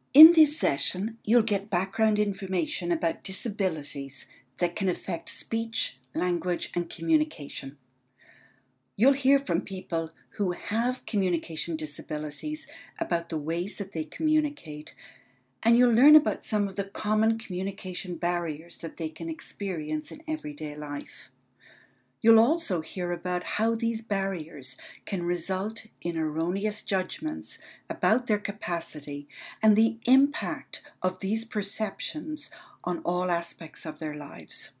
In this session, you'll get background information about disabilities that can affect speech, language, and communication. You'll hear from people who have communication disabilities about the ways that they communicate, and you'll learn about some of the common communication barriers that they can experience in everyday life. You'll also hear about how these barriers can result in erroneous judgments about their capacity and the impact of these perceptions on all aspects of their lives.